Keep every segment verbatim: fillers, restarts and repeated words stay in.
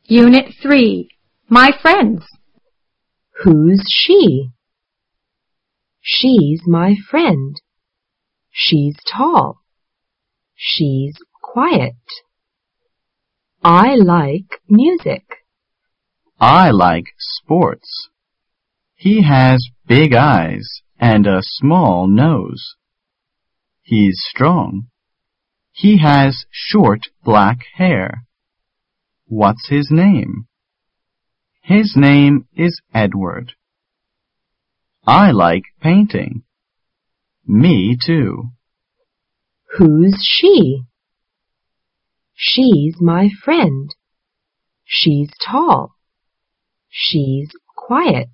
Unit three. My friends. Who's she? She's my friend. She's tall. She's quiet. I like music. I like sports. He has big eyes and a small nose. He's strong. He has short black hair. What's his name? His name is Edward. I like painting. Me too. Who's she? She's my friend. She's tall. She's quiet.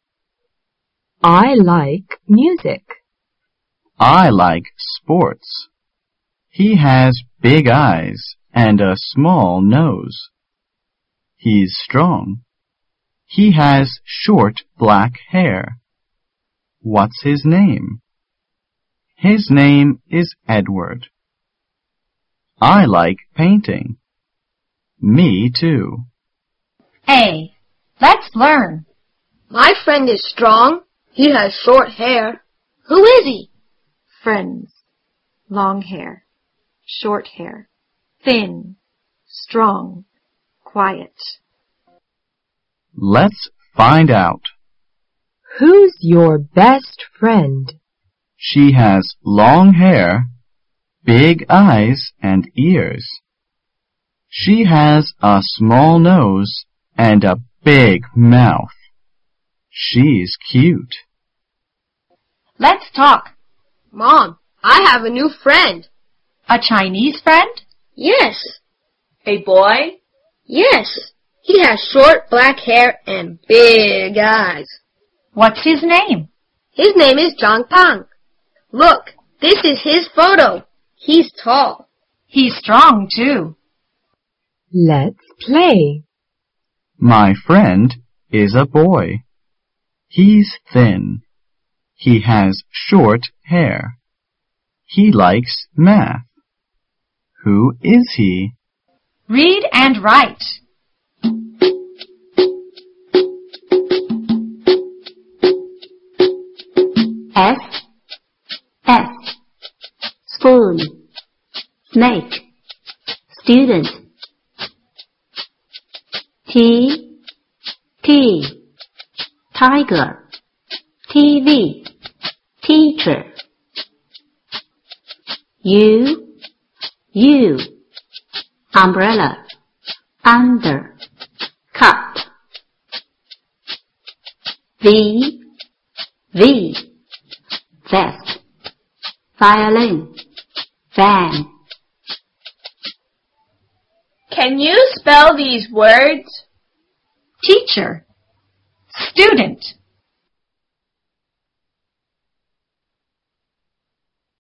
I like music. I like sports. He has big eyes and a small nose. He's strong. He has short black hair. What's his name? His name is Edward. I like painting. Me too. A. Let's learn. My friend is strong. He has short hair. Who is he? Friends. Long hair. Short hair. Thin. Strong. Quiet. Let's find out. Who's your best friend? She has long hair, big eyes and ears. She has a small nose and a big mouth. She's cute. Let's talk. Mom, I have a new friend. A Chinese friend? Yes. A boy? Yes. He has short black hair and big eyes. What's his name? His name is Zhang Pang. Look, this is his photo. He's tall. He's strong too. Let's play. My friend is a boy. He's thin. He has short hair. He likes math. Who is he? Read and write. S, S, spoon, snake, student. T, T, tiger, T V, teacher. U, U, umbrella, under, cup. V, V, vest, violin, van. Can you spell these words? Teacher. Student.